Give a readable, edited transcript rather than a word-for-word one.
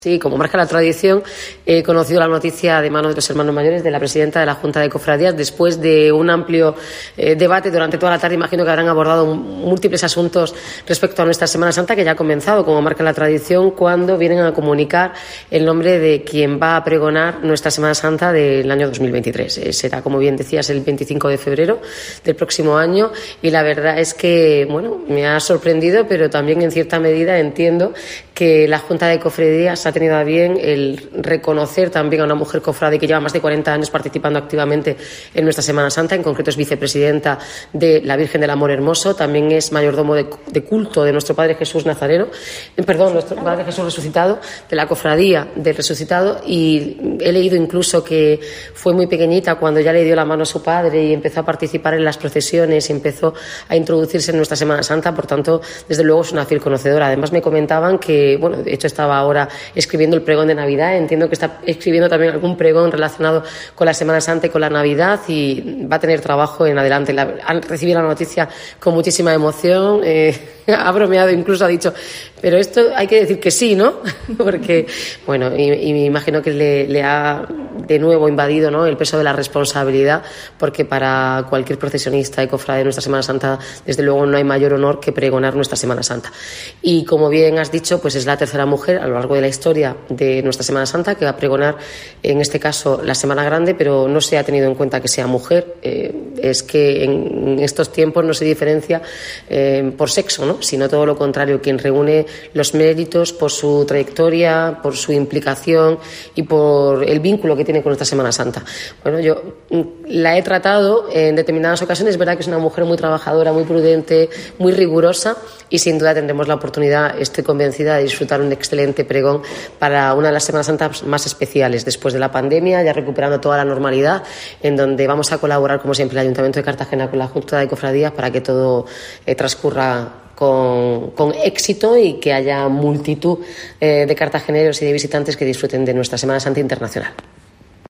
Sí, como marca la tradición, he conocido la noticia de manos de los hermanos mayores de la presidenta de la Junta de Cofradías después de un amplio debate durante toda la tarde. Imagino que habrán abordado múltiples asuntos respecto a nuestra Semana Santa, que ya ha comenzado, como marca la tradición, cuando vienen a comunicar el nombre de quien va a pregonar nuestra Semana Santa del año 2023. Será, como bien decías, el 25 de febrero del próximo año, y la verdad es que, bueno, me ha sorprendido, pero también en cierta medida entiendo que la Junta de Cofradías ha tenido a bien el reconocer también a una mujer cofrade que lleva más de 40 años participando activamente en nuestra Semana Santa. En concreto es vicepresidenta de la Virgen del Amor Hermoso, también es mayordomo de culto de nuestro Padre Jesús Nazareno, nuestro Padre Jesús Resucitado, de la Cofradía del Resucitado, y he leído incluso que fue muy pequeñita cuando ya le dio la mano a su padre y empezó a participar en las procesiones y empezó a introducirse en nuestra Semana Santa. Por tanto, desde luego es una fiel conocedora. Además me comentaban que, bueno, de hecho estaba ahora escribiendo el pregón de Navidad, entiendo que está escribiendo también algún pregón relacionado con la Semana Santa y con la Navidad, y va a tener trabajo en adelante. Han recibido la noticia con muchísima emoción, ha bromeado, incluso ha dicho, pero esto hay que decir que sí, ¿no? Porque, bueno, y me imagino que le ha de nuevo invadido, ¿no?, el peso de la responsabilidad, porque para cualquier procesionista y cofrade de nuestra Semana Santa, desde luego no hay mayor honor que pregonar nuestra Semana Santa. Y como bien has dicho, pues es la tercera mujer a lo largo de la historia de nuestra Semana Santa que va a pregonar, en este caso, la Semana Grande, pero no se ha tenido en cuenta que sea mujer. Es que en estos tiempos no se diferencia por sexo, ¿no?, sino todo lo contrario, quien reúne los méritos por su trayectoria, por su implicación y por el vínculo que tiene con nuestra Semana Santa. Bueno, yo la he tratado en determinadas ocasiones, es verdad que es una mujer muy trabajadora, muy prudente, muy rigurosa, y sin duda tendremos la oportunidad, estoy convencida, de disfrutar un excelente pregón para una de las Semanas Santas más especiales después de la pandemia, ya recuperando toda la normalidad, en donde vamos a colaborar, como siempre, el Ayuntamiento de Cartagena con la Junta de Cofradías para que todo transcurra con éxito y que haya multitud de cartageneros y de visitantes que disfruten de nuestra Semana Santa Internacional.